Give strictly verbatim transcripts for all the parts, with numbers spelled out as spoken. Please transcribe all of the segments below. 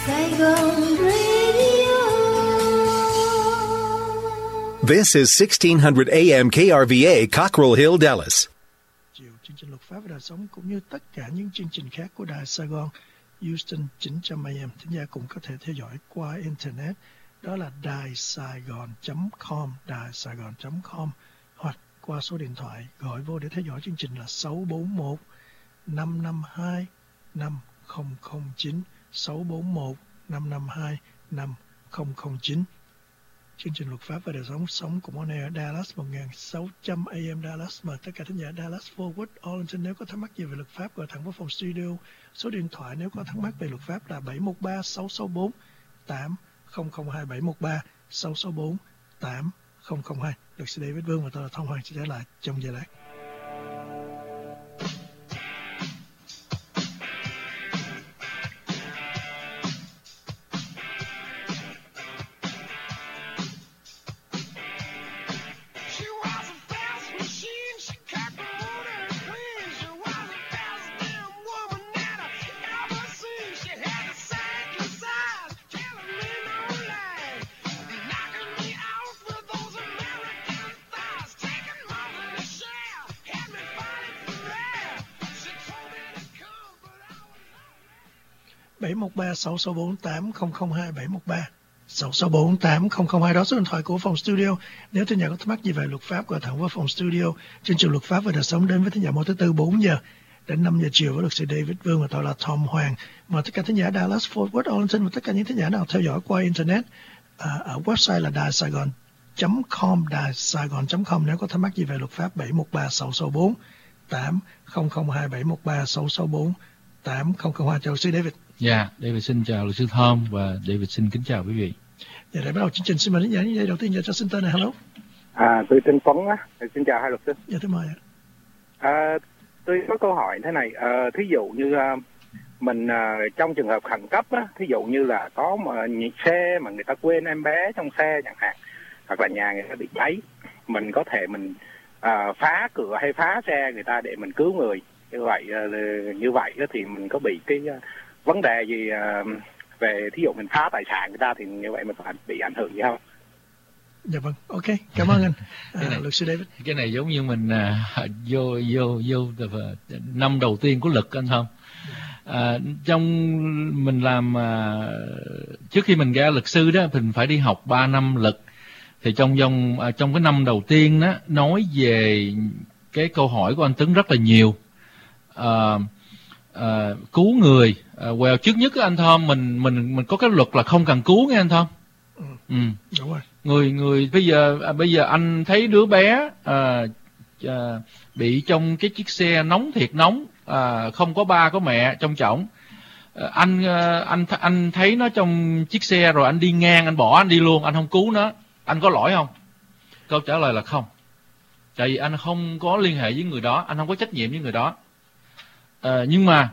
Saigon Radio. This is sixteen hundred A M K R V A, Cockrell Hill, Dallas. Chiều, chương trình Luật pháp và đời sống cũng như tất cả những chương trình khác của Đài Sài Gòn Houston chín trăm A M, thính giả cũng có thể theo dõi qua internet, đó là đài saigon chấm com, đài saigon chấm com, hoặc qua số điện thoại gọi vô để theo dõi chương trình là sáu bốn một năm năm hai năm không không chín, sáu bốn một năm năm hai năm không không chín. Chương trình Luật pháp và đời sống sống cũng on air Dallas một nghìn sáu trăm A M Dallas. Mời tất cả thính giả Dallas, Fort Worth, Arlington nếu có thắc mắc gì về luật pháp gọi thẳng vào phòng studio. Số điện thoại nếu có thắc mắc về luật pháp là bảy một ba sáu sáu bốn tám không không hai, bảy một ba sáu sáu bốn tám không không hai. Luật sư David Vương và tôi là Thông Hoàng sẽ trở lại trong giây lát. bảy một ba sáu sáu bốn tám không không hai, bảy một ba sáu sáu bốn tám không không hai, đó số điện thoại của phòng studio. Nếu thính giả có thắc mắc gì về luật pháp gọi thẳng vào phòng studio. Chương trình Luật pháp và đời sống đến với thính giả mỗi thứ tư bốn giờ đến năm giờ chiều với luật sư David Vương và tôi là Tom Hoàng. Mời tất cả thính giả Dallas, Fort Worth, Arlington và tất cả những thính giả nào theo dõi qua internet à, ở website là đài saigon chấm com, đài saigon chấm com nếu có thắc mắc gì về luật pháp. Bảy một ba sáu sáu bốn tám không không hai, bảy một ba sáu sáu bốn tám không không hai. Chào luật sư David. Dạ, yeah, David xin chào luật sư Thom và David xin kính chào quý vị. Dạ, để bắt đầu chương trình xin mời đến giải những giây đầu tiên cho xin tên này. Hello. À, tôi tên Tuấn á. Xin chào hai luật sư. Dạ, tôi mời ạ. À, tôi có câu hỏi thế này. À, thí dụ như à, mình à, trong trường hợp khẩn cấp á, thí dụ như là có mà những xe mà người ta quên em bé trong xe chẳng hạn, hoặc là nhà người ta bị cháy, mình có thể mình à, phá cửa hay phá xe người ta để mình cứu người. Như vậy à, như vậy thì mình có bị cái à, vấn đề gì uh, về thí dụ mình phá tài sản người ta thì như vậy mình phải bị ảnh hưởng gì không? Dạ vâng, ok, cảm ơn anh. À, này, luật sư David. Cái này giống như mình uh, vô vô vô uh, năm đầu tiên của luật anh không? Uh, trong mình làm uh, trước khi mình ra luật sư đó mình phải đi học ba năm luật. Thì trong vòng uh, trong cái năm đầu tiên đó nói về cái câu hỏi của anh Tuấn rất là nhiều. Uh, Uh, cứu người, uh, well trước nhất anh Thom mình mình mình có cái luật là không cần cứu nghe anh Thom. Ừ. Ừ. Đúng rồi. Người người bây giờ à, bây giờ anh thấy đứa bé uh, uh, bị trong cái chiếc xe nóng thiệt nóng, uh, không có ba có mẹ trong chổng. Uh, anh uh, anh anh thấy nó trong chiếc xe rồi anh đi ngang anh bỏ anh đi luôn, anh không cứu nó, anh có lỗi không? Câu trả lời là không. Tại vì anh không có liên hệ với người đó, anh không có trách nhiệm với người đó. À, nhưng mà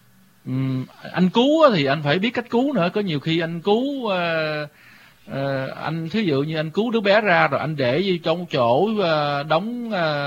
um, anh cứu thì anh phải biết cách cứu nữa. Có nhiều khi anh cứu uh, uh, anh thí dụ như anh cứu đứa bé ra rồi anh để trong chỗ uh, đóng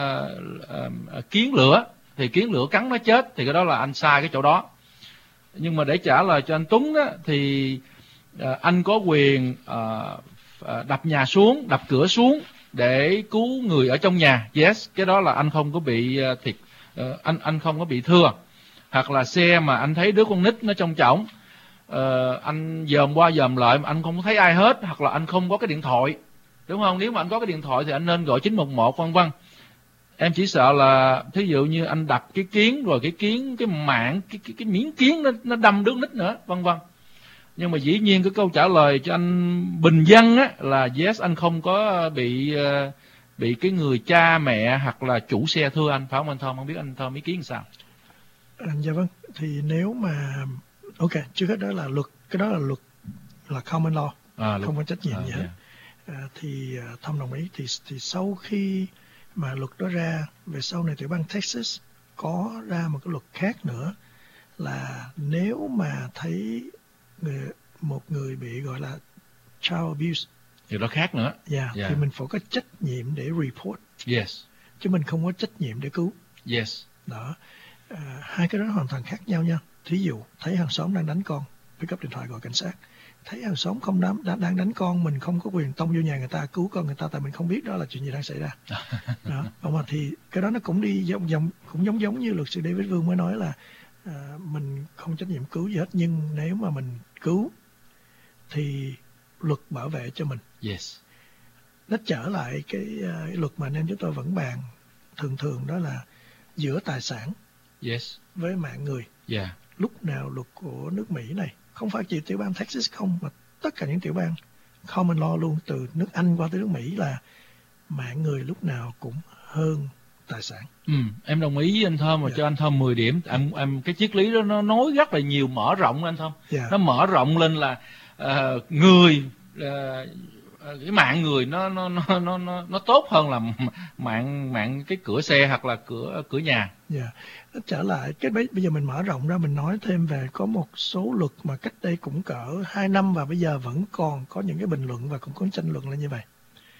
uh, uh, kiến lửa thì kiến lửa cắn nó chết thì cái đó là anh sai cái chỗ đó. Nhưng mà để trả lời cho anh Tuấn đó, thì uh, anh có quyền uh, uh, đập nhà xuống, đập cửa xuống để cứu người ở trong nhà. Yes, cái đó là anh không có bị uh, thiệt uh, anh anh không có bị thưa. Hoặc là xe mà anh thấy đứa con nít nó trong chổng, uh, anh dòm qua dòm lại mà anh không thấy ai hết, hoặc là anh không có cái điện thoại, đúng không? Nếu mà anh có cái điện thoại thì anh nên gọi chín một một vân vân. Em chỉ sợ là thí dụ như anh đặt cái kiến rồi cái kiến cái mạng cái cái, cái miếng kiến nó nó đâm đứa nít nữa vân vân. Nhưng mà dĩ nhiên cái câu trả lời cho anh bình dân á là yes, anh không có bị uh, bị cái người cha mẹ hoặc là chủ xe thưa anh, phải không anh Thom? Không biết anh Thom ý kiến sao? À, dạ vâng, thì nếu mà ok, trước hết đó là luật, cái đó là luật là common law, à, không có trách nhiệm à, gì hết. Yeah. À, thì uh, Thom đồng ý. Thì thì sau khi mà luật đó ra, về sau này tiểu bang Texas có ra một cái luật khác nữa là nếu mà thấy người, một người bị gọi là child abuse thì đó khác nữa. Yeah, yeah. Thì mình phải có trách nhiệm để report. Yes. Chứ mình không có trách nhiệm để cứu. Yes. Đó. À, hai cái đó hoàn toàn khác nhau nha. Thí dụ thấy hàng xóm đang đánh con, pick up điện thoại gọi cảnh sát. Thấy hàng xóm không đám, đã, đang đánh con mình, không có quyền tông vô nhà người ta cứu con người ta, tại mình không biết đó là chuyện gì đang xảy ra. Đó, mà thì cái đó nó cũng đi giống giống cũng giống giống như luật sư David Vương mới nói là à, mình không trách nhiệm cứu gì hết, nhưng nếu mà mình cứu thì luật bảo vệ cho mình. Yes. Nó trở lại cái, uh, cái luật mà anh em chúng tôi vẫn bàn thường thường, đó là giữa tài sản Yes. với mạng người. Yeah. Lúc nào luật của nước Mỹ này, không phải chỉ tiểu bang Texas không, mà tất cả những tiểu bang common law luôn, từ nước Anh qua tới nước Mỹ, là mạng người lúc nào cũng hơn tài sản. Ừ, em đồng ý với anh Thơm, mà Yeah. cho anh Thơm mười điểm. Em, em cái triết lý đó nó nói rất là nhiều, mở rộng anh Thơm. Yeah. Nó mở rộng lên là uh, người uh, cái mạng người nó nó nó nó nó nó tốt hơn là mạng mạng cái cửa xe hoặc là cửa cửa nhà. Yeah. Nó trở lại cái bây bây giờ mình mở rộng ra, mình nói thêm về có một số luật mà cách đây cũng cỡ hai năm và bây giờ vẫn còn có những cái bình luận và cũng có tranh luận là như vậy.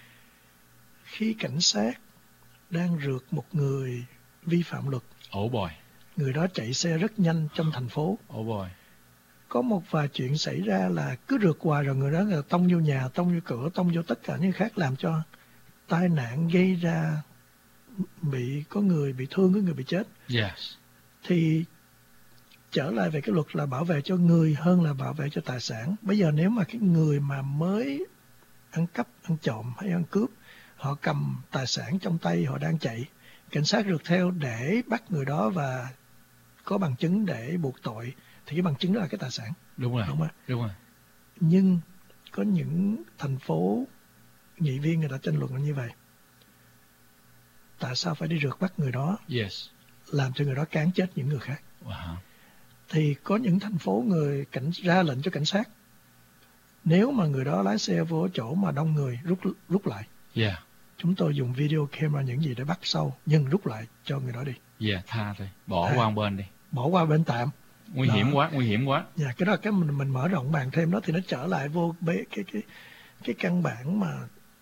Khi cảnh sát đang rượt một người vi phạm luật, Oh boy. người đó chạy xe rất nhanh trong thành phố, Oh boy. có một vài chuyện xảy ra là cứ rượt hoài, rồi người đó là tông vô nhà, tông vô cửa, tông vô tất cả những khác, làm cho tai nạn gây ra bị có người bị thương, có người bị chết. Yes. Thì trở lại về cái luật là bảo vệ cho người hơn là bảo vệ cho tài sản. Bây giờ nếu mà cái người mà mới ăn cắp, ăn trộm hay ăn cướp, họ cầm tài sản trong tay, họ đang chạy, cảnh sát rượt theo để bắt người đó và có bằng chứng để buộc tội, thì cái bằng chứng đó là cái tài sản. Đúng rồi. Đúng không? Đúng rồi. Nhưng có những thành phố nghị viên người ta tranh luận là như vậy. Tại sao phải đi rượt bắt người đó, Yes. làm cho người đó cán chết những người khác? Wow. Thì có những thành phố người cảnh ra lệnh cho cảnh sát, nếu mà người đó lái xe vô chỗ mà đông người, rút rút lại. Yeah. Chúng tôi dùng video camera những gì để bắt sau, nhưng rút lại cho người đó đi. Yeah, tha thôi, bỏ Tha. qua một bên đi. Bỏ qua bên tạm. Nguy hiểm Đó. quá, nguy hiểm quá. Dạ, cái đó là cái mình mình mở rộng bàn thêm đó, thì nó trở lại vô bế cái cái cái căn bản mà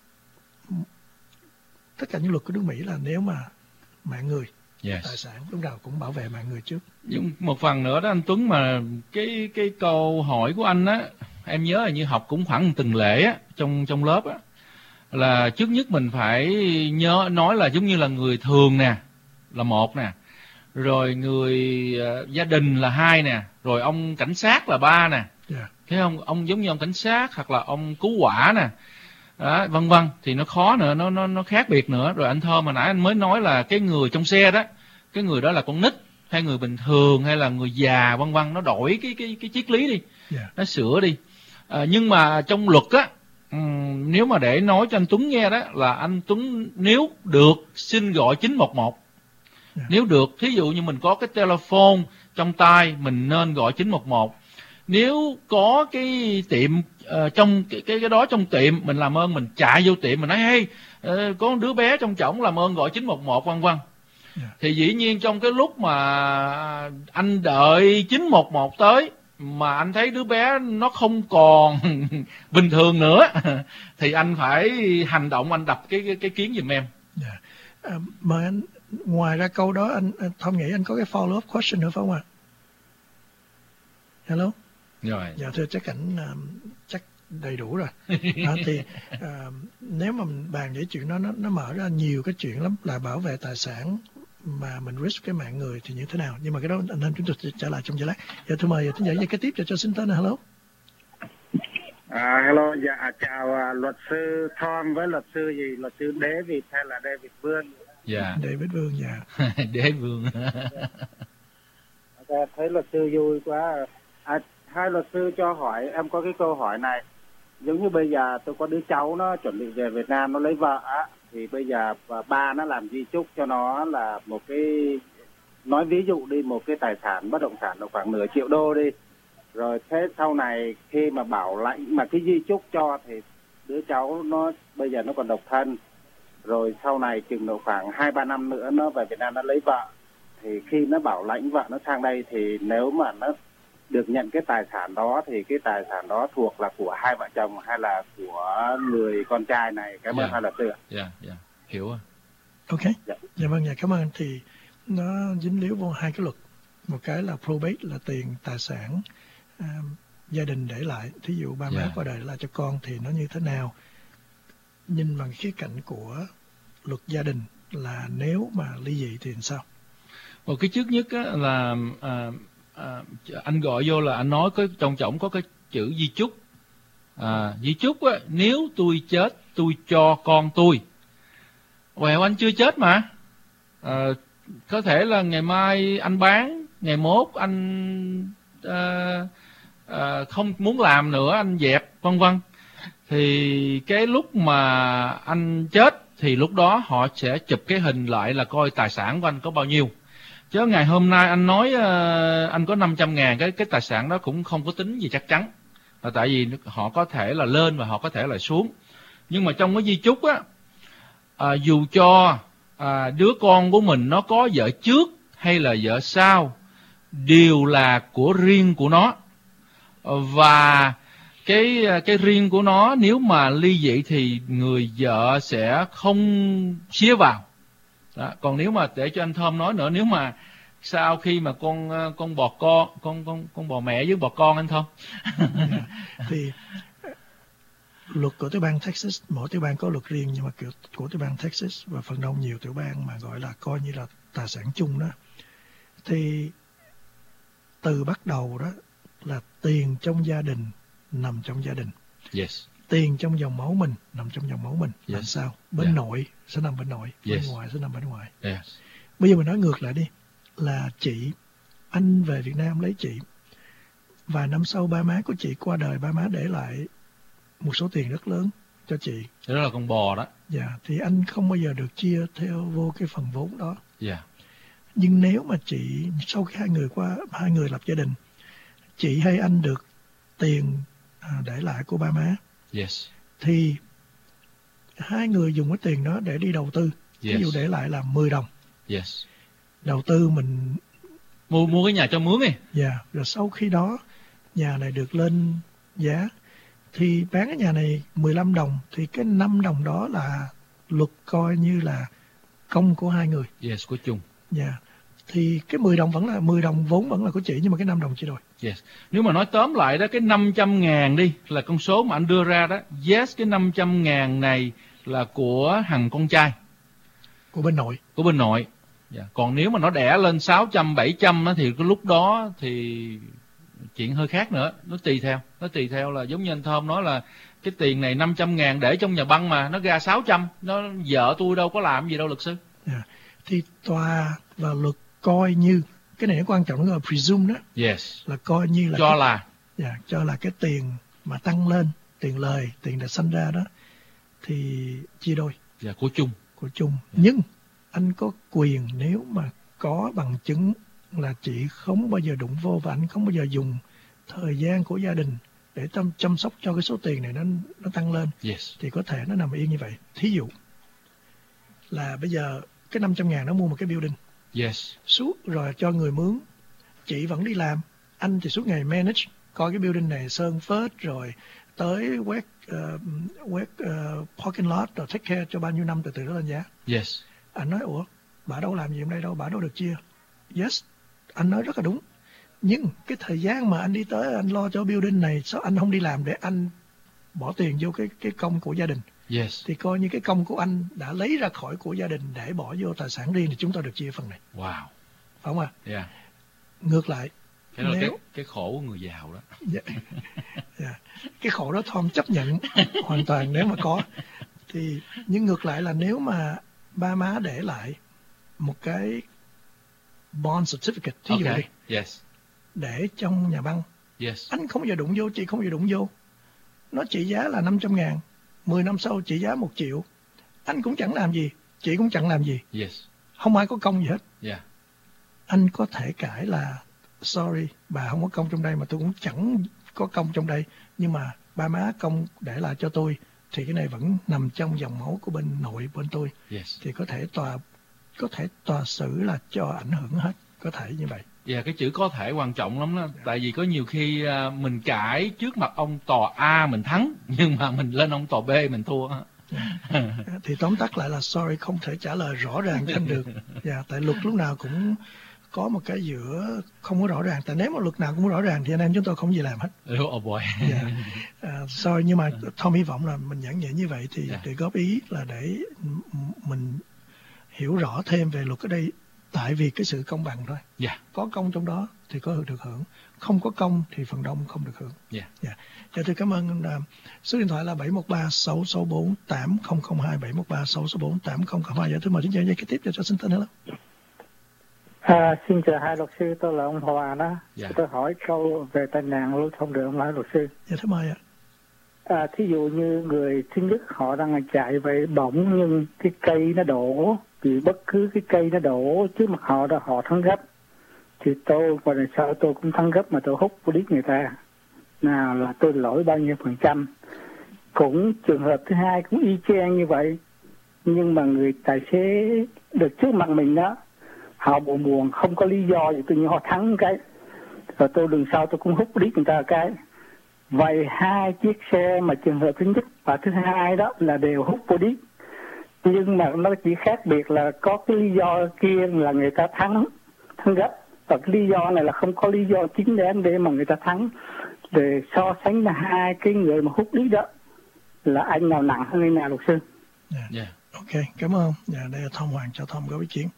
tất cả những luật của nước Mỹ là nếu mà mạng người, Yes. tài sản lúc nào cũng bảo vệ mạng người trước. Nhưng một phần nữa đó anh Tuấn, mà cái cái câu hỏi của anh á, em nhớ là như học cũng khoảng từng lễ á, trong trong lớp á, là trước nhất mình phải nhớ nói là giống như là người thường nè là một nè, rồi người uh, gia đình là hai nè, rồi ông cảnh sát là ba nè. Dạ. Thấy không? Ông giống như ông cảnh sát hoặc là ông cứu hỏa nè. Đó, vân vân, thì nó khó nữa, nó nó nó khác biệt nữa. Rồi anh Thơm mà nãy anh mới nói là cái người trong xe đó, cái người đó là con nít hay người bình thường hay là người già, vân vân, nó đổi cái cái cái triết lý đi. Yeah. Nó sửa đi. À, nhưng mà trong luật á, um, nếu mà để nói cho anh Tuấn nghe đó, là anh Tuấn nếu được xin gọi chín một một. Yeah. Nếu được, thí dụ như mình có cái telephone trong tay, mình nên gọi chín một một. Nếu có cái tiệm uh, trong cái, cái cái đó trong tiệm, mình làm ơn mình chạy vô tiệm mình nói hey, uh, có đứa bé trong chổng, làm ơn gọi chín một một, vân vân. Yeah. Thì dĩ nhiên trong cái lúc mà anh đợi chín một một tới mà anh thấy đứa bé nó không còn bình thường nữa thì anh phải hành động, anh đập cái cái, cái kiến giùm em. Yeah. À, mà anh, ngoài ra câu đó anh, anh Thông nghĩ anh có cái follow up question nữa phải không ạ? Hello. Rồi. Dạ thưa chắc ảnh um, chắc đầy đủ rồi. Đó, thì uh, nếu mà mình bàn về chuyện đó, nó nó mở ra nhiều cái chuyện lắm, là bảo vệ tài sản mà mình risk cái mạng người thì như thế nào. Nhưng mà cái đó anh em chúng tôi sẽ trả lại trong giây lát. Dạ thưa mời thính giả dây kế tiếp cho cho xin tên. Hello. À, hello, dạ chào uh, luật sư Tom với luật sư gì, luật sư David hay là David Vương? Dạ. David Vương, dạ. Đế Vương. Okay, thấy luật sư vui quá. À, hai luật sư cho hỏi, em có cái câu hỏi này. Giống như bây giờ tôi có đứa cháu nó chuẩn bị về Việt Nam, nó lấy vợ á, thì bây giờ ba nó làm di chúc cho nó là một cái, nói ví dụ đi, một cái tài sản bất động sản là khoảng nửa triệu đô đi. Rồi thế sau này khi mà bảo lãnh mà cái di chúc cho thì đứa cháu nó bây giờ nó còn độc thân. Rồi sau này chừng độ khoảng hai ba năm nữa nó về Việt Nam nó lấy vợ. Thì khi nó bảo lãnh vợ nó sang đây thì nếu mà nó được nhận cái tài sản đó thì cái tài sản đó thuộc là của hai vợ chồng hay là của người con trai này? Cảm ơn Yeah. hai luật sư. Dạ, dạ, hiểu rồi. Ok. Dạ. Dạ vâng, dạ cảm ơn. Thì nó dính líu vô hai cái luật. Một cái là probate là tiền tài sản. À, gia đình để lại, thí dụ ba má Yeah. qua đời để lại cho con thì nó như thế nào? Nhìn bằng khía cạnh của luật gia đình là nếu mà ly dị thì làm sao? Một cái trước nhất á, là à, à, anh gọi vô là anh nói có trong chổng có cái chữ di chúc. À, di chúc á, nếu tôi chết tôi cho con tôi. Well, anh chưa chết mà. À, có thể là ngày mai anh bán, ngày mốt anh à, à, không muốn làm nữa, anh dẹp, vân vân. Thì cái lúc mà anh chết thì lúc đó họ sẽ chụp cái hình lại là coi tài sản của anh có bao nhiêu. Chứ ngày hôm nay anh nói uh, anh có năm trăm ngàn, cái cái tài sản đó cũng không có tính gì chắc chắn. Là tại vì họ có thể là lên và họ có thể là xuống. Nhưng mà trong cái di chúc á, à, dù cho à, đứa con của mình nó có vợ trước hay là vợ sau, đều là của riêng của nó. Và cái cái riêng của nó nếu mà ly dị thì người vợ sẽ không xía vào. Đó. Còn nếu mà để cho anh Thơm nói nữa, nếu mà sau khi mà con con bò con con con con bò mẹ với bò con anh Thơm. Thì luật của tiểu bang Texas, mỗi tiểu bang có luật riêng, nhưng mà kiểu của tiểu bang Texas và phần đông nhiều tiểu bang mà gọi là coi như là tài sản chung đó, thì từ bắt đầu đó là tiền trong gia đình nằm trong gia đình. Yes. Tiền trong dòng máu mình nằm trong dòng máu mình. Là Yes. sao? Bên Yeah. nội sẽ nằm bên nội, bên Yes. ngoài sẽ nằm bên ngoài. Yes. Bây giờ mình nói ngược lại đi, là chị, anh về Việt Nam lấy chị, vài năm sau ba má của chị qua đời, ba má để lại một số tiền rất lớn cho chị. Đó là con bò đó. Dạ, thì anh không bao giờ được chia theo vô cái phần vốn đó. Yeah. Nhưng nếu mà chị, sau khi hai người qua, hai người lập gia đình, chị hay anh được tiền à, để lại của ba má, Yes. thì hai người dùng cái tiền đó để đi đầu tư. Ví Yes. dụ để lại là mười đồng. Yes. Đầu tư mình, Mua mua cái nhà cho mướn đi. dạ, rồi sau khi đó nhà này được lên giá, thì bán cái nhà này mười lăm đồng, thì cái năm đồng đó là luật coi như là công của hai người. Yes, của chung. Dạ. Thì cái mười đồng vẫn là mười đồng vốn vẫn là của chị, nhưng mà cái năm đồng chị rồi. Yes. Nếu mà nói tóm lại đó, cái năm trăm ngàn đi là con số mà anh đưa ra đó. Yes, cái năm trăm ngàn này là của thằng con trai, Của bên nội. của bên nội. Yeah. Còn nếu mà nó đẻ lên sáu trăm, bảy trăm thì cái lúc đó thì chuyện hơi khác nữa. Nó tùy theo. Nó tùy theo là giống như anh Thơm nói là cái tiền này năm trăm ngàn để trong nhà băng mà nó ra sáu trăm. Nó vợ tôi đâu có làm gì đâu luật sư. Dạ. Thì tòa và luật coi như, cái này nó quan trọng, nó gọi là presume đó, Yes. là coi như là Cho cái, là. dạ, cho là cái tiền mà tăng lên, tiền lời, tiền đã sanh ra đó, thì chia đôi. Dạ, của chung. Của chung. Nhưng anh có quyền, nếu mà có bằng chứng là chị không bao giờ đụng vô và anh không bao giờ dùng thời gian của gia đình để chăm, chăm sóc cho cái số tiền này nó nó tăng lên, Yes. thì có thể nó nằm yên như vậy. Thí dụ là bây giờ cái năm trăm ngàn nó mua một cái building, Yes. suốt rồi cho người mướn, chị vẫn đi làm, anh thì suốt ngày manage, coi cái building này sơn phết, rồi tới quét uh, quét uh, parking lot, rồi take care cho bao nhiêu năm, từ từ nó lên giá. Yes. Anh nói, ủa, bà đâu làm gì hôm nay đâu, bà đâu được chia. Yes, anh nói rất là đúng. Nhưng cái thời gian mà anh đi tới, anh lo cho building này, sao anh không đi làm để anh bỏ tiền vô cái cái công của gia đình? Yes. Thì coi như cái công của anh đã lấy ra khỏi của gia đình để bỏ vô tài sản riêng, thì chúng ta được chia phần này. Wow. Phải không ạ? Yeah. Ngược lại, Cái đó là nếu... cái, cái khổ của người giàu đó. Dạ. Dạ. Cái khổ đó Tom chấp nhận hoàn toàn nếu mà có. Thì nhưng ngược lại là nếu mà ba má để lại một cái bond certificate, thí dụ Okay. đi, Yes. để trong nhà băng, Yes. anh không bao giờ đụng vô, chị không bao giờ đụng vô, nó trị giá là năm trăm ngàn, mười năm sau trị giá một triệu, anh cũng chẳng làm gì, chị cũng chẳng làm gì, Yes. không ai có công gì hết. Yeah. Anh có thể cãi là sorry, bà không có công trong đây, mà tôi cũng chẳng có công trong đây, nhưng mà ba má công để lại cho tôi, thì cái này vẫn nằm trong dòng máu của bên nội bên tôi. Yes. Thì có thể tòa có thể tòa xử là cho ảnh hưởng hết, có thể như vậy. Dạ, yeah, cái chữ có thể quan trọng lắm đó. Tại vì có nhiều khi uh, mình cãi trước mặt ông tòa A mình thắng, nhưng mà mình lên ông tòa B mình thua. Thì tóm tắt lại là sorry, không thể trả lời rõ ràng cho anh được. Dạ, tại luật lúc nào cũng có một cái giữa không có rõ ràng. Tại nếu mà luật nào cũng rõ ràng thì anh em chúng tôi không gì làm hết. Oh boy. Yeah. Uh, sorry, nhưng mà Tom hy vọng là mình giảng dạy như vậy thì Yeah. để góp ý là để mình hiểu rõ thêm về luật ở đây, tại vì cái sự công bằng thôi. Yeah. Có công trong đó thì có được hưởng, không có công thì phần đông không được hưởng. Yeah. Yeah. Dạ, tôi cảm ơn. Uh, số điện thoại là bảy một ba sáu sáu bốn tám không không hai, bảy một ba sáu sáu bốn tám không không hai. Dạ, tôi mời đến giờ dây kế tiếp cho xin tên nữa. À, xin chào hai luật sư, tôi là ông Hòa đó. Dạ. Tôi hỏi câu về tai nạn lưu thông đường không luật sư? Dạ, thưa mời ạ. À, thí dụ như người thứ nhất họ đang chạy về bỗng nhưng cái cây nó đổ, vì bất cứ cái cây nó đổ trước mặt họ đó họ thắng gấp, thì tôi và lần sau tôi cũng thắng gấp mà tôi hút vô đít người ta, nào là tôi lỗi bao nhiêu phần trăm? Cũng trường hợp thứ hai cũng y chang như vậy, nhưng mà người tài xế được trước mặt mình đó, họ buồn buồn không có lý do gì tự nhiên họ thắng cái, rồi tôi lần sau tôi cũng hút vô đít người ta cái. Vậy hai chiếc xe mà trường hợp thứ nhất và thứ hai đó là đều hút vô đít, nhưng mà nó chỉ khác biệt là có cái lý do kia là người ta thắng thắng gấp, và cái lý do này là không có lý do chính đáng để mà người ta thắng. Để so sánh là hai cái người mà hút đít đó là anh nào nặng hơn anh nào luật sư? Yeah. Yeah. Ok, cảm ơn. Dạ, đây là Tom Hoàng cho Tom có ý kiến.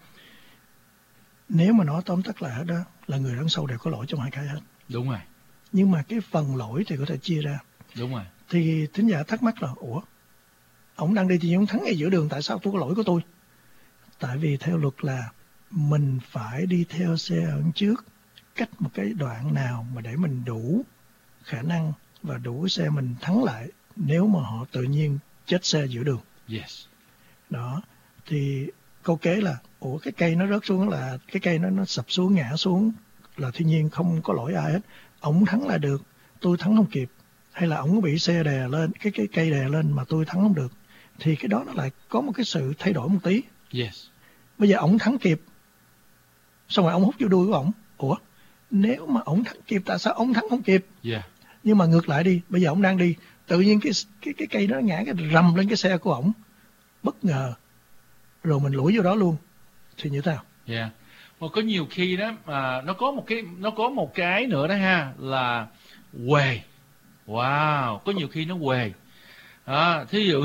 Nếu mà nói tóm tắt lại hết đó là người đằng sau đều có lỗi trong hai cái hết. Đúng rồi. Nhưng mà cái phần lỗi thì có thể chia ra. Đúng rồi. Thì thính giả thắc mắc là ủa, ông đang đi thì ông thắng ngay giữa đường, tại sao tôi có lỗi của tôi? Tại vì theo luật là mình phải đi theo xe ở trước cách một cái đoạn nào mà để mình đủ khả năng và đủ xe mình thắng lại nếu mà họ tự nhiên chết xe giữa đường. Yes. Đó, thì câu kế là ủa cái cây nó rớt xuống, là cái cây nó nó sập xuống ngã xuống là thiên nhiên không có lỗi ai hết. Ông thắng lại được, tôi thắng không kịp, hay là ông bị xe đè lên, cái cái cây đè lên mà tôi thắng không được, thì cái đó nó lại có một cái sự thay đổi một tí. Yes. Bây giờ ông thắng kịp, xong rồi ông hút vô đuôi của ông. Ủa, nếu mà ông thắng kịp tại sao ông thắng không kịp? Yeah. Nhưng mà ngược lại đi, bây giờ ông đang đi, tự nhiên cái cái cái cây nó ngã cái rầm lên cái xe của ông, bất ngờ, rồi mình lủi vô đó luôn, thì như thế nào? Yeah. Mà có nhiều khi đó mà nó có một cái nó có một cái nữa đó ha, là quề. Wow, có nhiều khi nó quề. À, thí dụ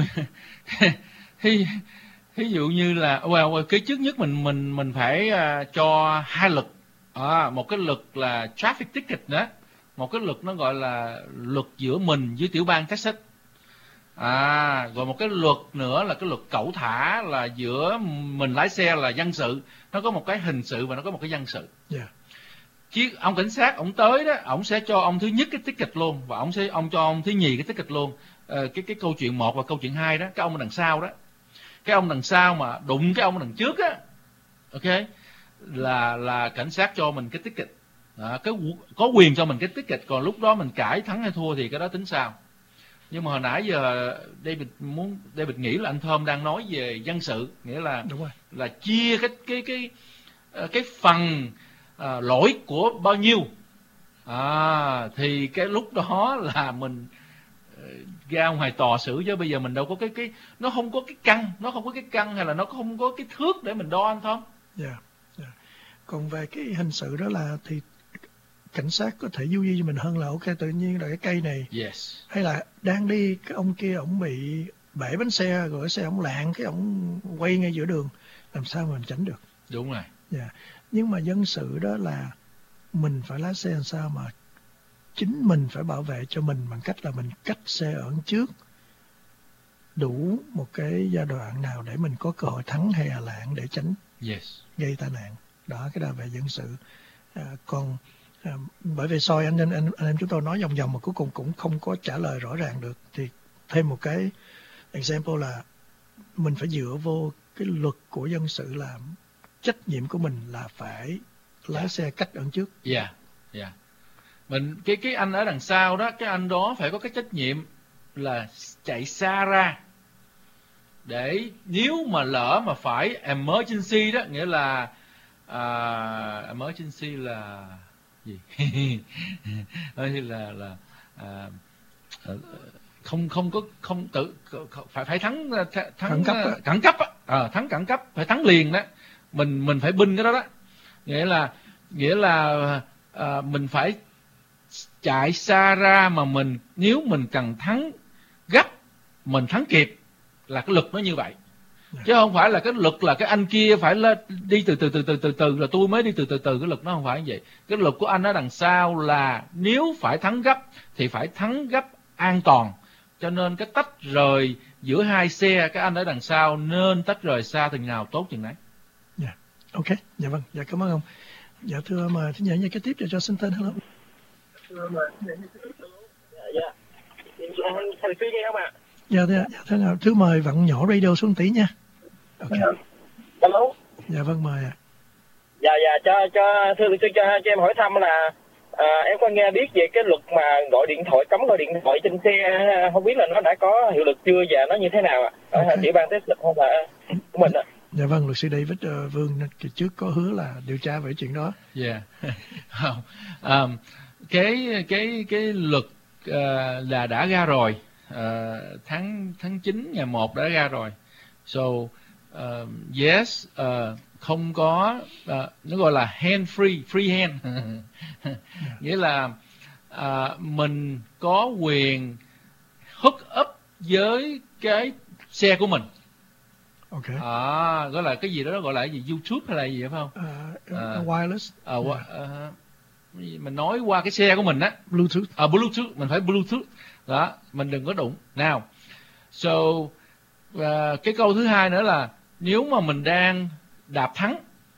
thí, thí dụ như là well, cái trước nhất mình mình mình phải uh, cho hai luật. À, một cái luật là traffic ticket đó, một cái luật nó gọi là luật giữa mình với tiểu bang Texas. À, rồi một cái luật nữa là cái luật cẩu thả, là giữa mình lái xe là dân sự. Nó có một cái hình sự và nó có một cái dân sự. Yeah. Chứ ông cảnh sát ông tới đó, ông sẽ cho ông thứ nhất cái ticket luôn, và ông sẽ ông cho ông thứ nhì cái ticket luôn. Ờ, cái cái câu chuyện một và câu chuyện hai đó, cái ông đằng sau đó, cái ông đằng sau mà đụng cái ông đằng trước á, ok, là là cảnh sát cho mình cái ticket. À, cái có quyền cho mình cái ticket, còn lúc đó mình cãi thắng hay thua thì cái đó tính sao. Nhưng mà hồi nãy giờ David muốn David nghĩ là anh Thơm đang nói về dân sự, nghĩa là Đúng rồi. là chia cái cái cái cái phần à, lỗi của bao nhiêu. À, thì cái lúc đó là mình ra ngoài tòa xử, chứ bây giờ mình đâu có cái cái nó không có cái căn, nó không có cái căn hay là nó không có cái thước để mình đo anh Thơm. Yeah. Yeah. Còn về cái hình sự đó là thì cảnh sát có thể du di cho mình hơn là ok, tự nhiên là cái cây này, Yes. hay là đang đi cái ông kia ổng bị bể bánh xe, rồi cái xe ổng lạng, cái ổng quay ngay giữa đường, làm sao mà mình tránh được? Đúng rồi. Yeah. Nhưng mà dân sự đó là mình phải lái xe làm sao mà chính mình phải bảo vệ cho mình bằng cách là mình cách xe ở trước đủ một cái giai đoạn nào để mình có cơ hội thắng hay là lạng để tránh Yes. gây tai nạn. Đó, cái đó về dân sự. À, còn à, bởi vì soi anh, anh anh anh em chúng tôi nói vòng vòng mà cuối cùng cũng không có trả lời rõ ràng được, thì thêm một cái example là mình phải dựa vô cái luật của dân sự là trách nhiệm của mình là phải lái xe cách ẩn trước. Dạ. Yeah. Dạ. Yeah. Mình cái cái anh ở đằng sau đó, cái anh đó phải có cái trách nhiệm là chạy xa ra, để nếu mà lỡ mà phải emergency đó, nghĩa là uh, emergency là gì? là là uh, không không có không tự phải phải thắng thắng khẩn cấp khẩn cấp á, à, thắng khẩn cấp phải thắng liền đó, mình mình phải binh cái đó đó, nghĩa là nghĩa là à, mình phải chạy xa ra, mà mình nếu mình cần thắng gấp, mình thắng kịp, là cái luật nó như vậy. Chứ không phải là cái luật là cái anh kia phải lên đi từ từ từ từ từ từ rồi tôi mới đi từ từ từ. Cái luật nó không phải như vậy. Cái luật của anh ở đằng sau là nếu phải thắng gấp thì phải thắng gấp an toàn. Cho nên cái tách rời giữa hai xe, cái anh ở đằng sau nên tách rời xa từng nào tốt chừng đấy. Dạ, yeah. Ok, dạ vâng, dạ cảm ơn ông. Dạ thưa mời thính giả nghe kế tiếp cho xin tên hello. Thưa mời thính giả nghe kế tiếp. Dạ, dạ. Thầy Phi nghe không ạ? Dạ, dạ, dạ thưa, thưa mời vặn nhỏ radio xuống tí nha. Ok. Hello. Dạ vâng, mời ạ. Dạ, dạ, cho, cho, thưa luật sư, cho, cho em hỏi thăm là à, em có nghe biết về cái luật mà gọi điện thoại, cấm gọi điện thoại trên xe, không biết là nó đã có hiệu lực chưa và nó như thế nào ạ? Ở okay. Địa bàn Texas không phải của mình ạ. Dạ vâng, luật sư David uh, Vương kỳ trước có hứa là điều tra về chuyện đó. Dạ. Yeah. um, cái cái cái luật uh, là đã ra rồi. Uh, tháng tháng chín ngày một đã ra rồi. So uh, yes, uh, không có uh, nó gọi là hand free, free hand. Yeah. Nghĩa là uh, mình có quyền hook up với cái xe của mình. Okay. À, gọi là cái gì đó, gọi là cái gì, YouTube hay là gì phải không? Uh, à, uh, wireless. À, uh, uh, mình nói qua cái xe của mình á. Bluetooth. À, Bluetooth, mình phải Bluetooth. Đó, mình đừng có đụng. Nào, so uh, cái câu thứ hai nữa là nếu mà mình đang đạp thắng,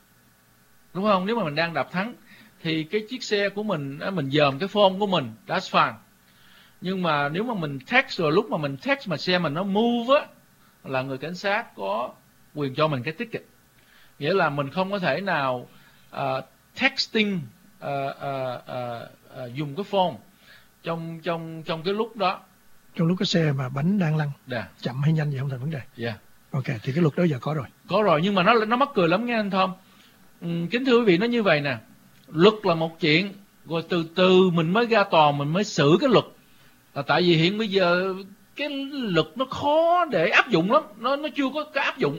đúng không? Nếu mà mình đang đạp thắng thì cái chiếc xe của mình, mình dòm cái phone của mình, that's fine. Nhưng mà nếu mà mình text, rồi lúc mà mình text mà xe mình nó move á, là người cảnh sát có quyền cho mình cái ticket. Nghĩa là mình không có thể nào uh, texting uh, uh, uh, uh, dùng cái phone trong trong trong cái lúc đó. Trong lúc cái xe mà bánh đang lăn, yeah. chậm hay nhanh gì không thành vấn đề. Yeah. Ok, thì cái luật đó giờ có rồi. Có rồi, nhưng mà nó nó mắc cười lắm nghe anh Tom. Ừ, kính thưa quý vị, nó như vậy nè. Luật là một chuyện, rồi từ từ mình mới ra tòa mình mới xử cái luật. Là tại vì hiện bây giờ cái luật nó khó để áp dụng lắm, nó nó chưa có cái áp dụng.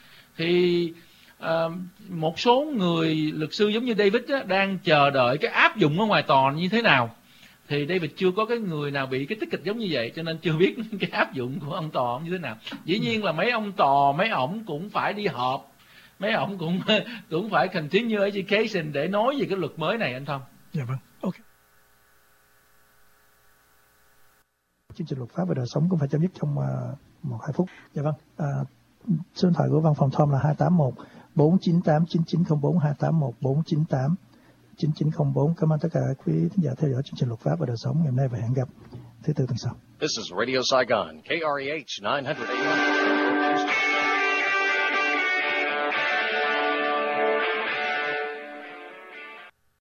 Thì uh, một số người luật sư giống như David á, đang chờ đợi cái áp dụng ở ngoài tòa như thế nào. Thì David chưa có cái người nào bị cái ticket giống như vậy, cho nên chưa biết cái áp dụng của ông tòa như thế nào. Dĩ nhiên là mấy ông tòa, mấy ổng cũng phải đi họp, mấy ổng cũng cũng phải continue education để nói về cái luật mới này anh Thông. Dạ vâng, ok. Chương trình luật pháp và đời sống cũng phải chấm dứt trong uh, một hai phút. Dạ vâng. Uh, số điện thoại của văn phòng Tom là hai tám một bốn chín tám chín chín không bốn, hai tám một bốn chín tám chín chín không bốn. Cảm ơn tất cả quý thính giả theo dõi chương trình luật pháp và đời sống ngày hôm nay và hẹn gặp thứ tư tuần sau. This is Radio Saigon, K R E H nine hundred A M.